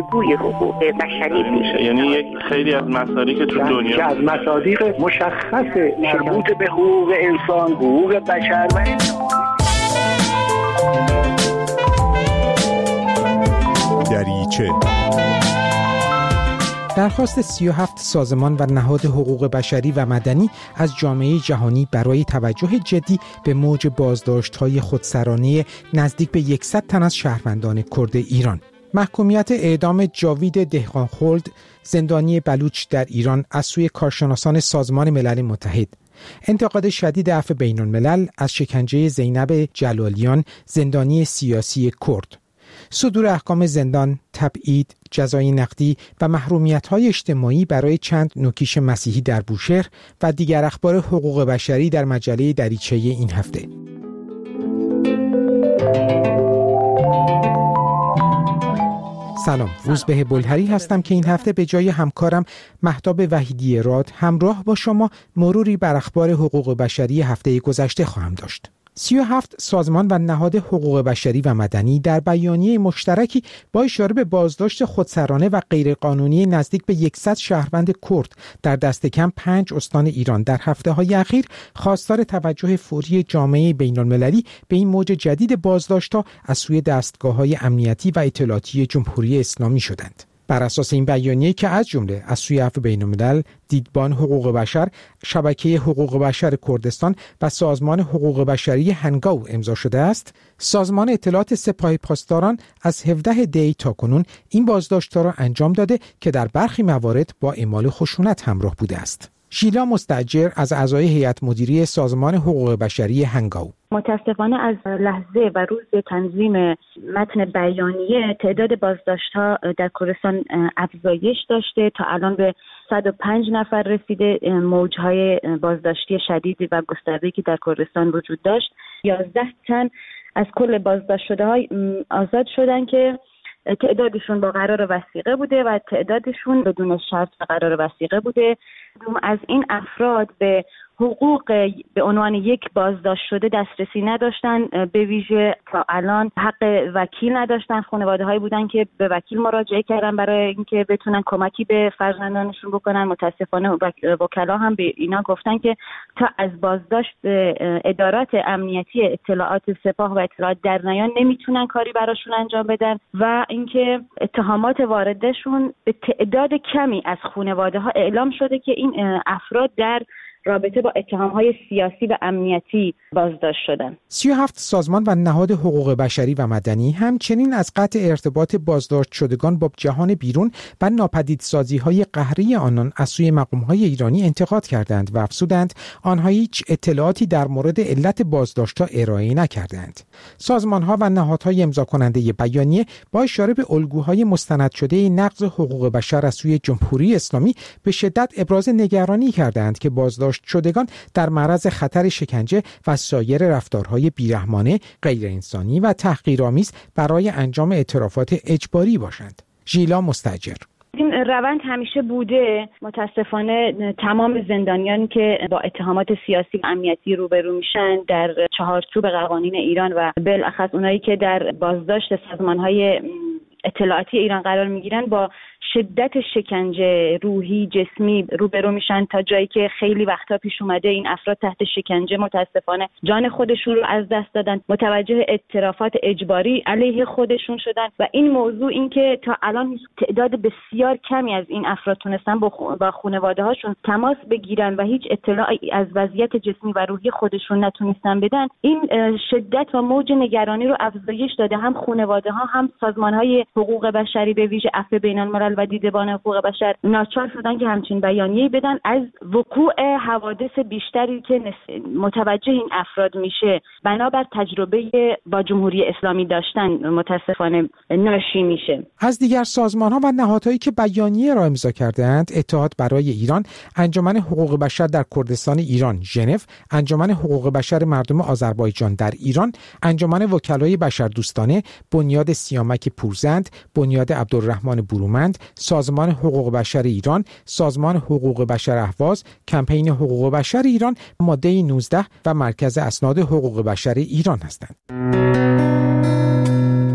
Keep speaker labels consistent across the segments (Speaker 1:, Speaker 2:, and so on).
Speaker 1: الگوی حقوق بشری
Speaker 2: میشه. یعنی یک خیلی از مصادیق که تو دنیا
Speaker 3: از مصادیق مشخص مربوط به حقوق انسان، حقوق بشر و
Speaker 4: دریچه.
Speaker 5: درخواست 37 سازمان و نهاد حقوق بشری و مدنی از جامعه جهانی برای توجه جدی به موج بازداشت‌های خودسرانه نزدیک به 100 تن از شهروندان کرد ایران. محکومیت اعدام جاوید دهقانخلد، زندانی بلوچ در ایران از سوی کارشناسان سازمان ملل متحد. انتقاد شدید عفو بین الملل از شکنجه زینب جلالیان، زندانی سیاسی کرد. صدور احکام زندان، تبعید، جزای نقدی و محرومیت‌های اجتماعی برای چند نوکیش مسیحی در بوشهر و دیگر اخبار حقوق بشری در مجله دریچه این هفته. سلام، روزبه بلهری هستم که این هفته به جای همکارم مهتاب وحیدی راد همراه با شما مروری بر اخبار حقوق بشری هفته گذشته خواهم داشت. 37 سازمان و نهاد حقوق بشری و مدنی در بیانیه مشترکی با اشاره به بازداشت خودسرانه و غیرقانونی نزدیک به 100 شهروند کرد در دست کم 5 استان ایران در هفته‌های اخیر خواستار توجه فوری جامعه بین‌المللی به این موج جدید بازداشت‌ها از سوی دستگاه‌های امنیتی و اطلاعاتی جمهوری اسلامی شدند. بر اساس این بیانیه که از جمله از سوی عفو بین الملل، دیدبان حقوق بشر، شبکه حقوق بشر کردستان و سازمان حقوق بشری هنگاو امضا شده است، سازمان اطلاعات سپاه پاسداران از 17 دی تا کنون این بازداشت‌ها را انجام داده که در برخی موارد با اعمال خشونت همراه بوده است. ژیلا مستاجر از اعضای هیئت مدیره سازمان حقوق بشری هنگاو:
Speaker 6: متاسفانه از لحظه و روز تنظیم متن بیانیه تعداد بازداشت‌ها در کردستان افزایش داشته، تا الان به 105 نفر رسیده. موج‌های بازداشتی شدید و گسترده‌ای که در کردستان وجود داشت، 11 تن از کل بازداشت شده‌ها آزاد شدن که تعدادشون با قرار وثیقه بوده و تعدادشون بدون شرط قرار وثیقه بوده. از این افراد به حقوق به عنوان یک بازداشت شده دسترسی نداشتن، به ویژه تا الان حق وکیل نداشتن. خانواده‌هایی بودن که به وکیل مراجعه کردن برای اینکه بتونن کمکی به فرزندانشون بکنن. متاسفانه وکلا هم به اینا گفتن که تا از بازداشت ادارات امنیتی اطلاعات سپاه و اطلاعات در نیان نمیتونن کاری براشون انجام بدن و اینکه اتهامات واردشون به تعداد کمی از خانواده‌ها اعلام شده که این افراد در رابطه با اتهام‌های سیاسی و امنیتی بازداشت شدن.
Speaker 5: 37 سازمان و نهاد حقوق بشری و مدنی همچنین از قطع ارتباط بازداشت شدگان با جهان بیرون و ناپدیدسازی‌های قهری آنان از سوی مقام‌های ایرانی انتقاد کردند و افزودند آنها هیچ اطلاعاتی در مورد علت بازداشت‌ها ارائه نکردند. سازمان‌ها و نهادهای امضا کننده بیانیه با اشاره به الگوهای مستند شده نقض حقوق بشر از سوی جمهوری اسلامی به شدت ابراز نگرانی کردند که بازداشت شدگان در معرض خطر شکنجه و سایر رفتارهای بیرحمانه، غیر انسانی و تحقیرآمیز برای انجام اعترافات اجباری باشند. ژیلا مستاجر:
Speaker 6: این روند همیشه بوده. متاسفانه تمام زندانیانی که با اتهامات سیاسی و امنیتی روبرو میشن در چهارچوب قوانین ایران و بالاخص اونایی که در بازداشت سازمان‌های اطلاعاتی ایران قرار میگیرن با شدت شکنجه روحی جسمی روبرو میشن، تا جایی که خیلی وقتا پیش اومده این افراد تحت شکنجه متاسفانه جان خودشون رو از دست دادن، متوجه اعترافات اجباری علیه خودشون شدن و این موضوع این که تا الان تعداد بسیار کمی از این افراد تونستن با خانواده هاشون تماس بگیرن و هیچ اطلاعی از وضعیت جسمی و روحی خودشون نتونستن بدن، این شدت و موج نگرانی رو افزایش داده. هم خانواده ها هم سازمان های حقوق بشری به ویژه عفو بین الملل و دیدبان حقوق بشر ناچار شدن که همچین بیانیه‌ای بدن از وقوع حوادث بیشتری که متوجه این افراد میشه بنابر تجربه با جمهوری اسلامی داشتن متاسفانه ناشی میشه.
Speaker 5: از دیگر سازمان‌ها و نهادهایی که بیانیه را امضا کردند، اتحاد برای ایران، انجمن حقوق بشر در کردستان ایران ژنو، انجمن حقوق بشر مردم آذربایجان در ایران، انجمن وکلای بشردوستانه، بنیاد سیامک پورزند، بنیاد عبدالرحمن برومند، سازمان حقوق بشر ایران، سازمان حقوق بشر اهواز، کمپین حقوق بشر ایران، ماده 19 و مرکز اسناد حقوق بشر ایران هستند.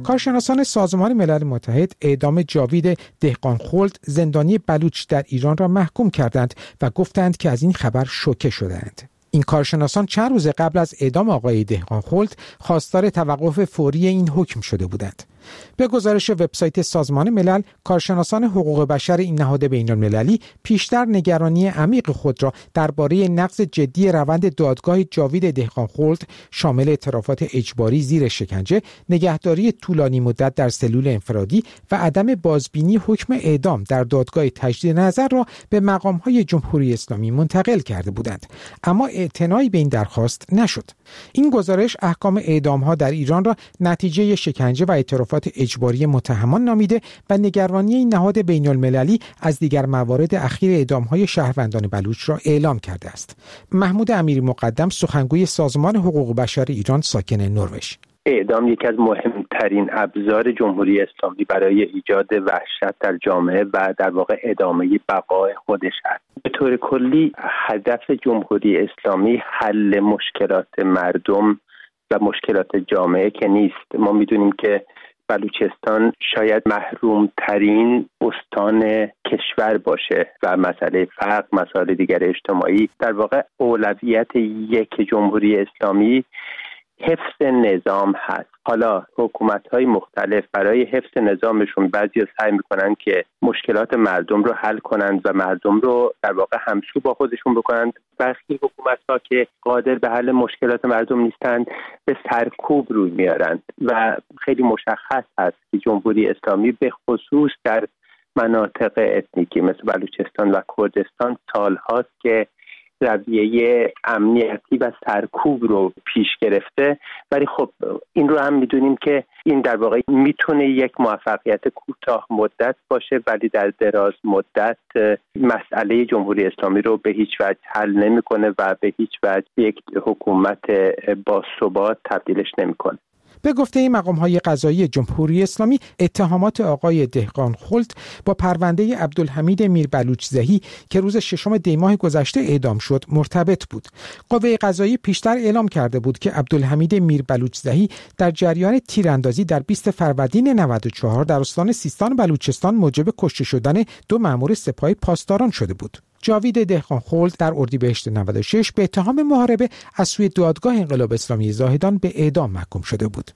Speaker 5: کارشناسان سازمان ملل متحد اعدام جاوید دهقانخلد زندانی بلوچ در ایران را محکوم کردند و گفتند که از این خبر شوکه شدند. این کارشناسان چند روز قبل از اعدام آقای دهقانخلد خواستار توقف فوری این حکم شده بودند. به گزارش وبسایت سازمان ملل، کارشناسان حقوق بشر این نهاد بین‌المللی پیشتر نگرانی عمیق خود را درباره نقض جدی روند دادگاه جاوید دهقانخلد شامل اعترافات اجباری زیر شکنجه، نگهداری طولانی مدت در سلول انفرادی و عدم بازبینی حکم اعدام در دادگاه تجدید نظر را به مقام‌های جمهوری اسلامی منتقل کرده بودند، اما اعتنایی به این درخواست نشد. این گزارش احکام اعدام‌ها در ایران را نتیجه شکنجه و اعترافات اجباری متهمان نامیده و نگرانی این نهاد بین‌المللی از دیگر موارد اخیر اعدام‌های شهروندان بلوچ را اعلام کرده است. محمود امیری مقدم، سخنگوی سازمان حقوق بشر ایران ساکن نروژ:
Speaker 1: اعدام یکی از مهمترین ابزار جمهوری اسلامی برای ایجاد وحشت در جامعه و در واقع ادامه بقای خودش است. به طور کلی هدف جمهوری اسلامی حل مشکلات مردم و مشکلات جامعه که نیست. ما میدونیم که بلوچستان شاید محروم ترین استان کشور باشه و مسئله فقر، مسائل دیگر اجتماعی، در واقع اولویت یک جمهوری اسلامی حفظ نظام هست. حالا حکومت‌های مختلف برای حفظ نظامشون بعضی سعی میکنن که مشکلات مردم رو حل کنند و مردم رو در واقع همسو با خودشون بکنند. برخی حکومت‌ها که قادر به حل مشکلات مردم نیستند به سرکوب روی میارند و خیلی مشخص است که جمهوری اسلامی به خصوص در مناطق اتنیکی مثل بلوچستان و کردستان سالهاست که رویه امنیتی و سرکوب رو پیش گرفته، ولی خب این رو هم میدونیم که این در واقع میتونه یک موفقیت کوتاه مدت باشه، ولی در دراز مدت مسئله جمهوری اسلامی رو به هیچ وجه حل نمیکنه و به هیچ وجه یک حکومت باثبات تبدیلش نمیکنه.
Speaker 5: به گفته مقام‌های قضایی جمهوری اسلامی، اتهامات آقای دهقانخلد با پرونده عبدالحمید میربلوچزهی که روز 6 دی ماه گذشته اعدام شد مرتبط بود. قوه قضایی پیشتر اعلام کرده بود که عبدالحمید میربلوچزهی در جریان تیراندازی در 20 فروردین 94 در استان سیستان بلوچستان موجب کشته شدن 2 مأمور سپاه پاسداران شده بود. جاوید دهقانخلد در اردیبهشت 96 به اتهام محاربه از سوی دادگاه انقلاب اسلامی زاهدان به اعدام محکوم شده بود.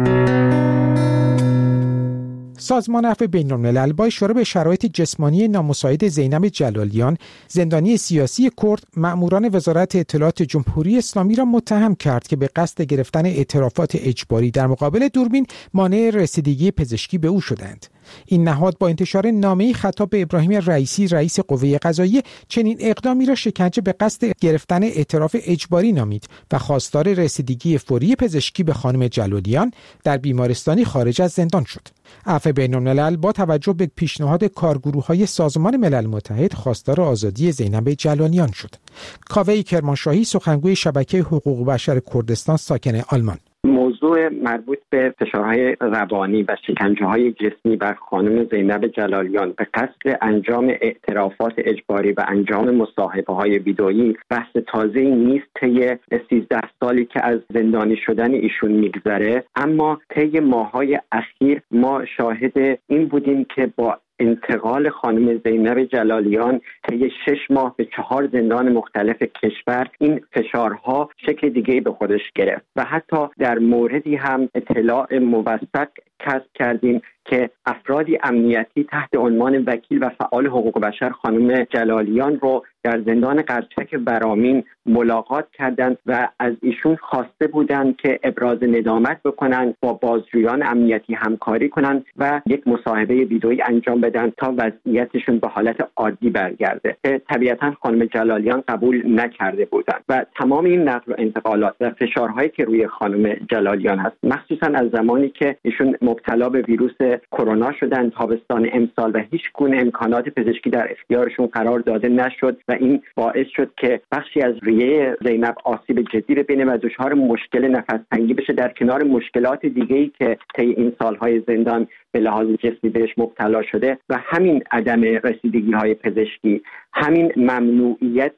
Speaker 5: سازمان عفو بین‌الملل با اشاره به شرایط جسمانی نامساعد زینب جلالیان، زندانی سیاسی کرد، مأموران وزارت اطلاعات جمهوری اسلامی را متهم کرد که به قصد گرفتن اعترافات اجباری در مقابل دوربین مانع رسیدگی پزشکی به او شدند. این نهاد با انتشار نامه‌ای خطاب به ابراهیم رئیسی، رئیس قوه قضاییه، چنین اقدامی را شکنجه به قصد گرفتن اعتراف اجباری نامید و خواستار رسیدگی فوری پزشکی به خانم جلالیان در بیمارستانی خارج از زندان شد. عفو بین‌الملل با توجه به پیشنهاد کارگروه‌های سازمان ملل متحد خواستار آزادی زینب جلالیان شد. کاوه کرمانشاهی، سخنگوی شبکه حقوق بشر کردستان ساکن آلمان:
Speaker 7: موضوع مربوط به فشارهای روانی و شکنجه‌های جسمی بر خانم زینب جلالیان به قصد انجام اعترافات اجباری و انجام مصاحبه‌های ویدئویی بحث تازه‌ای نیست. طی 13 سالی که از زندانی شدن ایشون میگذره، اما طی ماه‌های اخیر ما شاهد این بودیم که با انتقال خانم زینب جلالیان طی 6 ماه به 4 زندان مختلف کشور این فشارها شکل دیگه‌ای به خودش گرفت و حتی در موردی هم اطلاع موثق کسب کردیم که افرادی امنیتی تحت عنوان وکیل و فعال حقوق بشر خانم جلالیان رو در زندان قرچک برامین ملاقات کردند و از ایشون خواسته بودند که ابراز ندامت بکنند، با بازجویان امنیتی همکاری کنند و یک مصاحبه ویدئویی انجام بدن تا وضعیتشون به حالت عادی برگرده. طبیعتاً خانم جلالیان قبول نکرده بودند و تمام این نقل و انتقالات و فشارهایی که روی خانم جلالیان هست، مخصوصاً از زمانی که ایشون مبتلا به ویروس کرونا شدن تابستان امسال و هیچ گونه امکانات پزشکی در اختیارشون قرار داده نشد و این باعث شد که بخشی از ریه زینب آسیب جدی ببینه و دچار مشکل نفس تنگی بشه، در کنار مشکلات دیگه‌ای که طی این سالهای زندان به لحاظ جسمی بهش مبتلا شده و همین عدم رسیدگی‌های پزشکی، همین ممنوعیت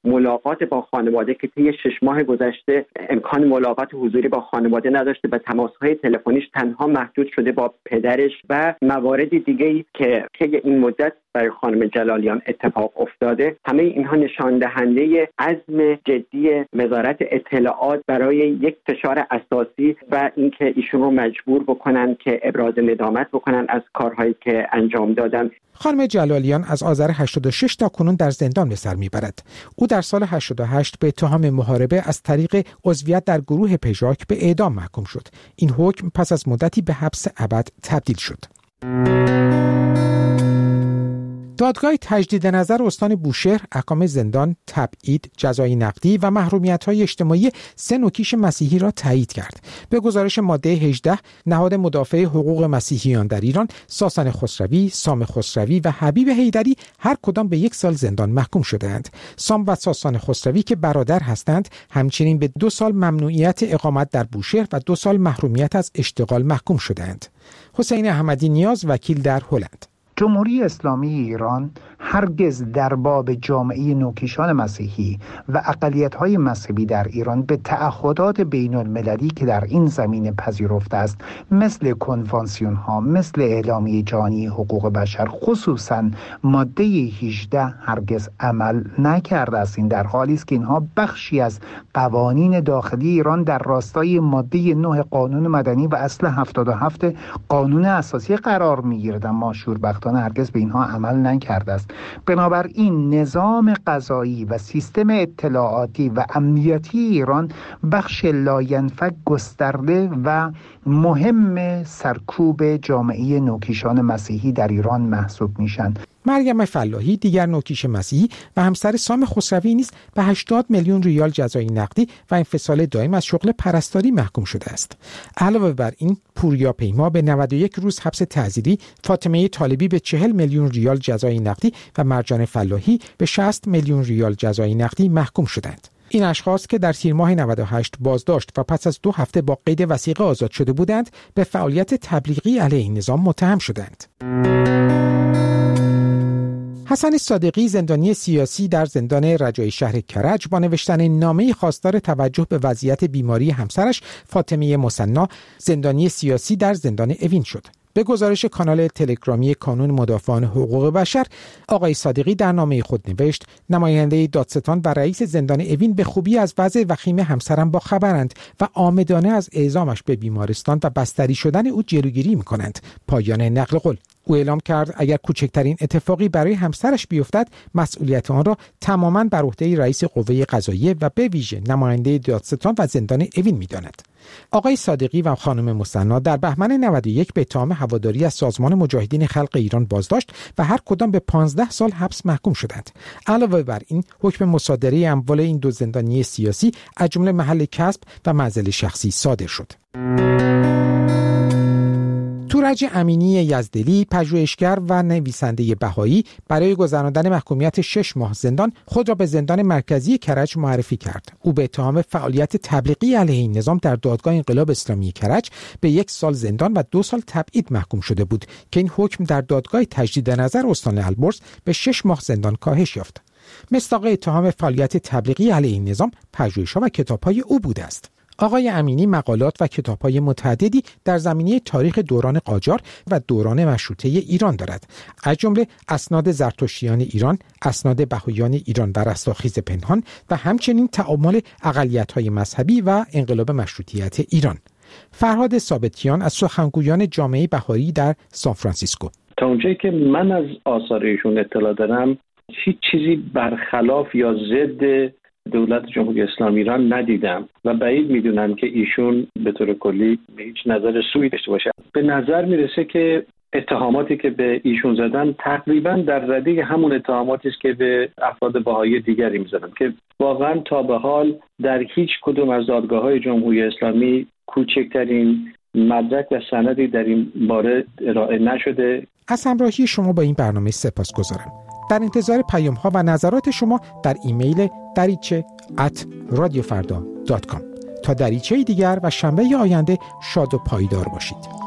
Speaker 7: ملاقات با خانواده که طی 6 ماه گذشته امکان ملاقات حضوری با خانواده نداشته و تماس‌های تلفنیش تنها محدود شده با پدرش و موارد دیگه‌ای که طی این مدت برای خانم جلالیان اتفاق افتاده، همه اینها نشان دهنده عزم جدی وزارت اطلاعات برای یک فشار اساسی و اینکه ایشون رو مجبور بکنن که ابراز ندامت بکنن از کارهایی که انجام دادن.
Speaker 5: خانم جلالیان از آذر 86 تا کنون در زندان به سر میبرد. او در سال 88 به اتهام محاربه از طریق عضویت در گروه پژاک به اعدام محکوم شد. این حکم پس از مدتی به حبس ابد تبدیل شد. دادگاه تجدید نظر استان بوشهر احکام زندان، تبعید، جزای نقدی و محرومیت‌های اجتماعی 3 نوکیش مسیحی را تایید کرد. به گزارش ماده 18 نهاد مدافع حقوق مسیحیان در ایران، ساسان خسروی، سام خسروی و حبیب حیدری هر کدام به 1 سال زندان محکوم شده‌اند. سام و ساسان خسروی که برادر هستند، همچنین به 2 سال ممنوعیت اقامت در بوشهر و 2 سال محرومیت از اشتغال محکوم شده‌اند. حسین احمدی نیاز، وکیل در هلند:
Speaker 8: جمهوری اسلامی ایران هرگز در باب جامعه نوکیشان مسیحی و اقلیت‌های مذهبی در ایران به تعهدات بین‌المللی که در این زمینه پذیرفته است، مثل کنوانسیون‌ها، مثل اعلامیه جهانی حقوق بشر، خصوصاً ماده 18 هرگز عمل نکرده است. این در حالی است که اینها بخشی از قوانین داخلی ایران در راستای ماده 9 قانون مدنی و اصل 77 قانون اساسی قرار می‌گیرد، اما شوربختانه هرگز به اینها عمل نکرده است. بنابراین نظام قضایی و سیستم اطلاعاتی و امنیتی ایران بخش لاینفک گسترده و مهم سرکوب جامعه نوکیشان مسیحی در ایران محسوب میشن.
Speaker 5: مریم فلاحی، دیگر نوکیش مسیحی و همسر سام خسروی نیز به 80 میلیون ریال جزای نقدی و انفصال دائم از شغل پرستاری محکوم شده است. علاوه بر این، پوریا پیما به 91 روز حبس تعزیری، فاطمه طالبی به 40 میلیون ریال جزای نقدی و مرجان فلاحی به 60 میلیون ریال جزای نقدی محکوم شدند. این اشخاص که در تیر ماه 98 بازداشت و پس از 2 هفته با قید وثیقه آزاد شده بودند، به فعالیت تبلیغی علیه این نظام متهم شدند. حسن صادقی، زندانی سیاسی در زندان رجایی شهر کرج، با نوشتن نامه‌ای خواستار توجه به وضعیت بیماری همسرش فاطمه مثنا، زندانی سیاسی در زندان اوین شد. به گزارش کانال تلگرامی کانون مدافعان حقوق بشر، آقای صادقی در نامه خود نوشت: نماینده دادستان و رئیس زندان اوین به خوبی از وضع وخیم همسرم با خبرند و عامدانه از اعزامش به بیمارستان و بستری شدن او جلوگیری می‌کنند. پایان نقل قول. او اعلام کرد اگر کوچکترین اتفاقی برای همسرش بیفتد، مسئولیت آن را تماماً بر عهده رئیس قوه قضاییه و به ویژه نماینده دادستان و زندان اوین می‌داند. آقای صادقی و خانم مثنا در بهمن 91 به اتهام هواداری از سازمان مجاهدین خلق ایران بازداشت و هر کدام به 15 سال حبس محکوم شدند. علاوه بر این، حکم مصادره اموال این 2 زندانی سیاسی از جمله محل کسب و منزل شخصی صادر شد. تورج امینی یزدلی، پژوهشگر و نویسنده بهایی، برای گذراندن محکومیت 6 ماه زندان خود را به زندان مرکزی کرج معرفی کرد. او به اتهام فعالیت تبلیغی علیه این نظام در دادگاه انقلاب اسلامی کرج به 1 سال زندان و 2 سال تبعید محکوم شده بود که این حکم در دادگاه تجدید نظر استان البرز به 6 ماه زندان کاهش یافت. مصداق اتهام فعالیت تبلیغی علیه این نظام پژوهش‌ها و کتاب‌های او بوده است. آقای امینی مقالات و کتاب‌های متعددی در زمینه تاریخ دوران قاجار و دوران مشروطه ایران دارد، از جمله اسناد زرتشتیان ایران، اسناد بهائیان ایران و رستاخیز پنهان و همچنین تعامل اقلیت‌های مذهبی و انقلاب مشروطیت ایران. فرهاد ثابتیان از سخنگویان جامعه بهایی در سانفرانسیسکو:
Speaker 9: تا اونجایی که من از آثار ایشون اطلاع دارم، هیچ چیزی برخلاف یا ضد دولت جمهوری اسلامی ایران ندیدم و بعید میدونم که ایشون به طور کلی به هیچ نظر سوئی داشته باشه. به نظر میرسه که اتهاماتی که به ایشون زدن تقریبا در رده همون اتهاماتی است که به افراد بهایی دیگری میزدن که واقعا تا به حال در هیچ کدوم از دادگاه‌های جمهوری اسلامی کوچکترین مدرک و سندی در این باره ارائه نشده.
Speaker 5: از همراهی شما با این برنامه سپاسگزارم. در انتظار پیام‌ها و نظرات شما در ایمیل dariche@radiofarda.com. تا دریچه دیگر و شنبه آینده شاد و پایدار باشید.